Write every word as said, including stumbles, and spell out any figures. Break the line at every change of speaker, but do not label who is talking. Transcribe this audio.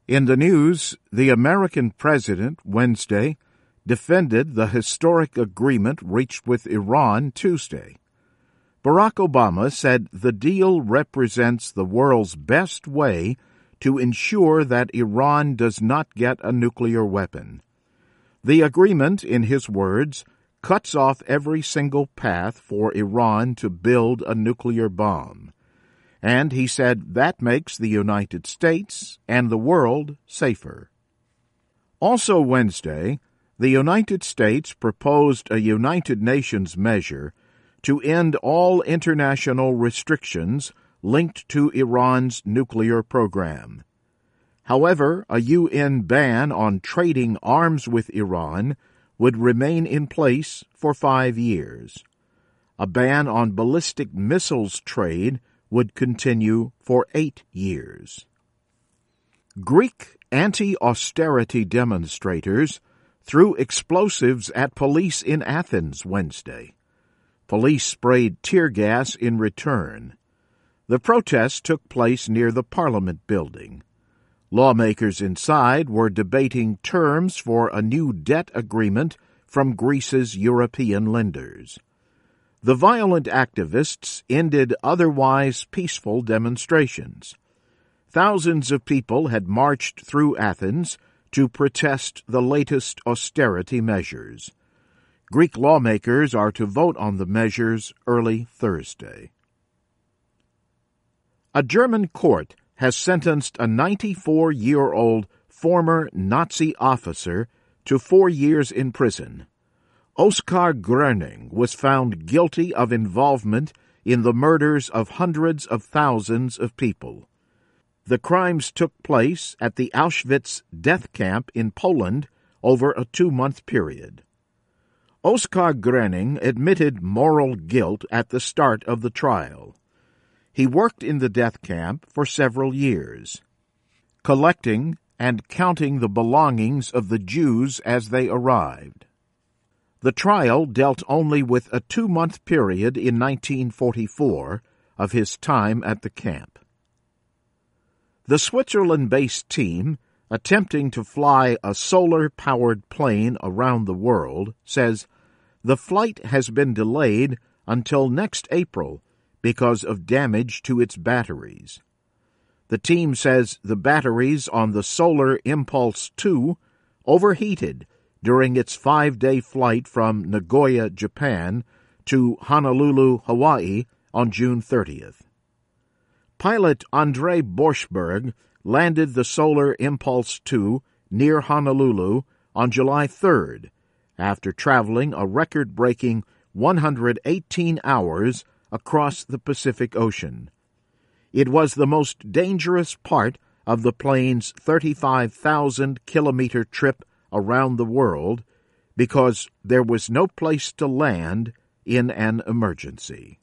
In the news, the American president, Wednesday, defended the historic agreement reached with Iran Tuesday. Barack Obama said the deal represents the world's best way to ensure that Iran does not get a nuclear weapon. The agreement, in his words, cuts off every single path for Iran to build a nuclear bomb. And he said that makes the United States and the world safer. Also Wednesday, the United States proposed a United Nations measure to end all international restrictions linked to Iran's nuclear program. However, a U N ban on trading arms with Iran would remain in place for five years. A ban on ballistic missiles trade would continue for eight years. Greek anti-austerity demonstrators threw explosives at police in Athens Wednesday. Police sprayed tear gas in return. The protest took place near the Parliament building. Lawmakers inside were debating terms for a new debt agreement from Greece's European lenders. The violent activists ended otherwise peaceful demonstrations. Thousands of people had marched through Athens to protest the latest austerity measures. Greek lawmakers are to vote on the measures early Thursday. A German court has sentenced a ninety-four-year-old former Nazi officer to four years in prison. Oskar Gröning was found guilty of involvement in the murders of hundreds of thousands of people. The crimes took place at the Auschwitz death camp in Poland over a two-month period. Oskar Gröning admitted moral guilt at the start of the trial. He worked in the death camp for several years, collecting and counting the belongings of the Jews as they arrived. The trial dealt only with a two-month period in nineteen forty-four of his time at the camp. The Switzerland-based team, attempting to fly a solar-powered plane around the world, says the flight has been delayed until next April because of damage to its batteries. The team says the batteries on the Solar Impulse two overheated during its five-day flight from Nagoya, Japan, to Honolulu, Hawaii, on June thirtieth. Pilot Andrei Borschberg landed the Solar Impulse two near Honolulu on July third, after traveling a record-breaking one hundred eighteen hours across the Pacific Ocean. It was the most dangerous part of the plane's thirty-five thousand kilometer trip around the world because there was no place to land in an emergency.